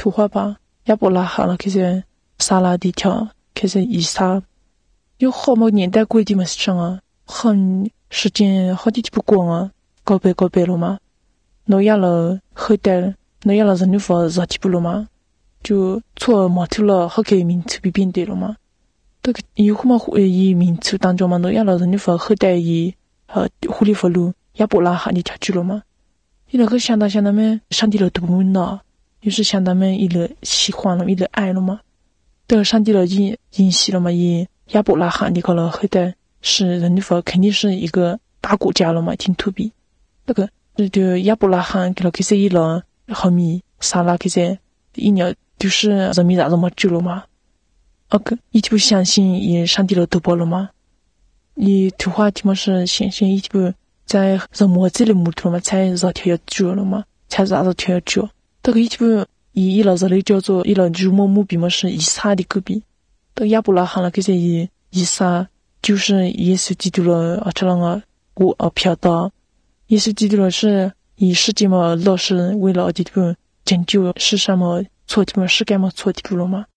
图画吧，亚伯拉罕了，开始撒拉的条，开始以撒，有好么年代规定嘛是这样啊，很时间好几不光啊，告别了嘛，诺亚了后代，诺亚了人的佛热体不了嘛，就错毛头了，好给民族变对了嘛。这个有什么以民族当中嘛，诺亚了人的佛后代以狐狸佛路亚伯拉罕的条去了嘛。伊那个相当们上帝了都不呢，就是相当们伊了喜欢了，伊了爱了嘛。这个上帝了引起了嘛，以亚伯拉罕的个了后代是人的佛肯定是一个大国家了嘛，挺土比。那个就亚伯拉罕给了开始伊了后面撒拉开始一年就是人民咋这么久了嘛。伊就不相信以上帝了都包了嘛。伊图画题目是相信伊就不在人魔这里木头嘛，才热条要久了嘛，才热条要久。这个伊就不伊了这里叫做伊了入魔目标嘛是以撒的隔壁。这个亚伯拉罕了开始以撒就是耶稣基督了这样啊我飘到耶稣基督了是以世界嘛老是为了这个拯救世上嘛错的嘛世界嘛错的了嘛。